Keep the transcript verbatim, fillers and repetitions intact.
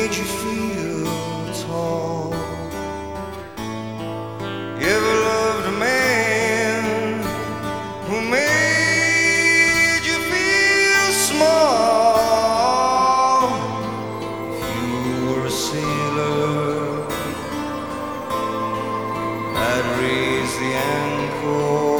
made you feel tall? You ever loved a man who made you feel small? If you were a sailor, I'd raise the anchor.